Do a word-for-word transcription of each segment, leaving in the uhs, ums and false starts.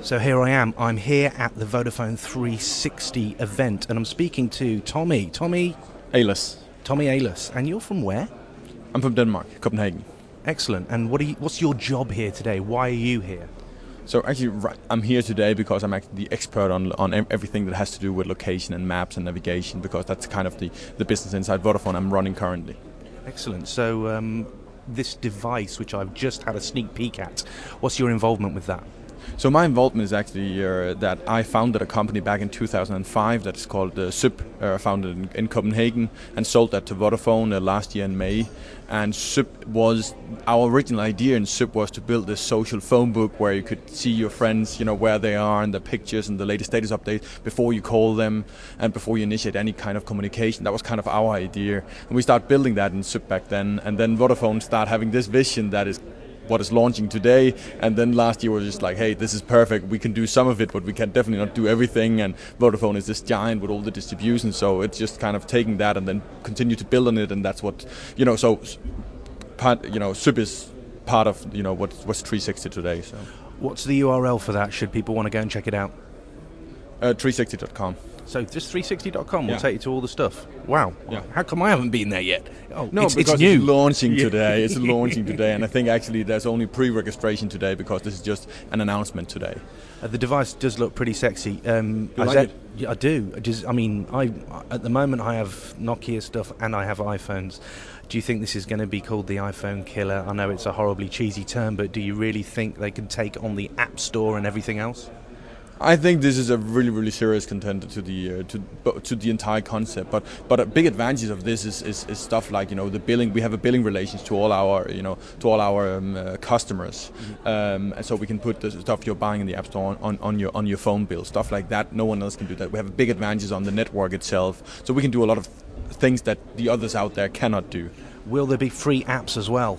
So here I am. I'm here at the Vodafone three sixty event, and I'm speaking to Tommy. Tommy? Ahlers. Tommy Ahlers. And you're from where? I'm from Denmark, Copenhagen. Excellent. And what are you, what's your job here today? Why are you here? So actually, right, I'm here today because I'm actually the expert on on everything that has to do with location and maps and navigation, because that's kind of the, the business inside Vodafone I'm running currently. Excellent. So um, this device, which I've just had a sneak peek at, what's your involvement with that? So my involvement is actually uh, that I founded a company back in two thousand five that's called uh, Syp, uh, founded in, in Copenhagen, and sold that to Vodafone uh, last year in May. And Syp was, our original idea in Syp was to build this social phone book where you could see your friends, you know, where they are and the pictures and the latest status updates before you call them and before you initiate any kind of communication. That was kind of our idea. And we started building that in Syp back then. And then Vodafone started having this vision that is what is launching today, and then last year was just like, hey, this is perfect, we can do some of it, but we can definitely not do everything, and Vodafone is this giant with all the distribution, so it's just kind of taking that and then continue to build on it, and that's what, you know, so part, you know, Syp is part of, you know, what, what's three sixty today. So what's the U R L for that, should people want to go and check it out? Uh, three sixty dot com. So just three sixty dot com will yeah. take you to all the stuff. Wow. Yeah. How come I haven't been there yet? Oh, no, it's, because it's new. It's launching today. It's launching today, and I think actually there's only pre-registration today because this is just an announcement today. Uh, the device does look pretty sexy. Um, you I, like said, it? Yeah, I do. I, just, I mean, I at the moment I have Nokia stuff and I have iPhones. Do you think this is going to be called the iPhone killer? I know it's a horribly cheesy term, but do you really think they can take on the App Store and everything else? I think this is a really, really serious contender to the uh, to to the entire concept. But but a big advantage of this is, is, is stuff like, you know, the billing. We have a billing relations to all our you know to all our um, uh, customers, mm-hmm. um, and so we can put the stuff you're buying in the App Store on, on, on your on your phone bill, stuff like that. No one else can do that. We have a big advantages on the network itself, so we can do a lot of things that the others out there cannot do. Will there be free apps as well?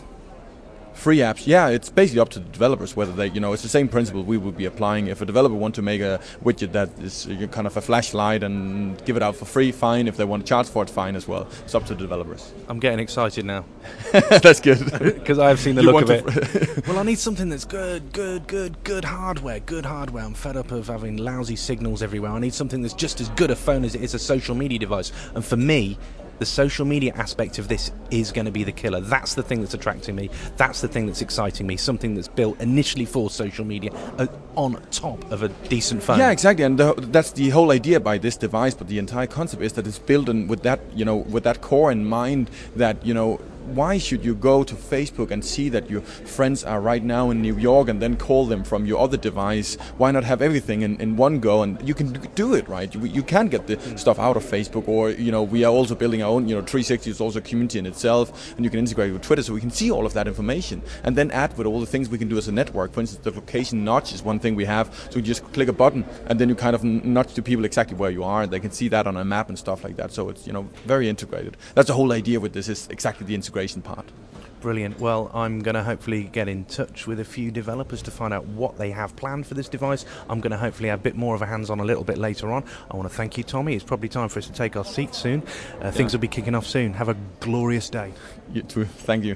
Free apps, yeah, it's basically up to the developers whether they, you know, it's the same principle we would be applying. If a developer want to make a widget that is kind of a flashlight and give it out for free, fine. If they want to charge for it, fine as well. It's up to the developers. I'm getting excited now. That's good. Because I've seen the You look of want it. Well, I need something that's good, good, good, good hardware, good hardware. I'm fed up of having lousy signals everywhere. I need something that's just as good a phone as it is a social media device. And for me, the social media aspect of this is going to be the killer. That's the thing that's attracting me. That's the thing that's exciting me. Something that's built initially for social media uh, on top of a decent phone. Yeah, exactly. And the, that's the whole idea by this device. But the entire concept is that it's built in with that, you know, with that core in mind. That, you know, why should you go to Facebook and see that your friends are right now in New York and then call them from your other device? Why not have everything in, in one go? And you can do it, right? You, you can get the mm. stuff out of Facebook, or, you know, we are also building our own, you know, three sixty is also a community in itself, and you can integrate with Twitter so we can see all of that information and then add with all the things we can do as a network. For instance, the location notch is one thing we have, so you just click a button and then you kind of nudge to people exactly where you are, and they can see that on a map and stuff like that. So it's, you know, very integrated. That's the whole idea with this, is exactly the integration part. Brilliant. Well, I'm going to hopefully get in touch with a few developers to find out what they have planned for this device. I'm going to hopefully have a bit more of a hands-on a little bit later on. I want to thank you, Tommy. It's probably time for us to take our seats soon. Uh, yeah. Things will be kicking off soon. Have a glorious day. You too. Thank you.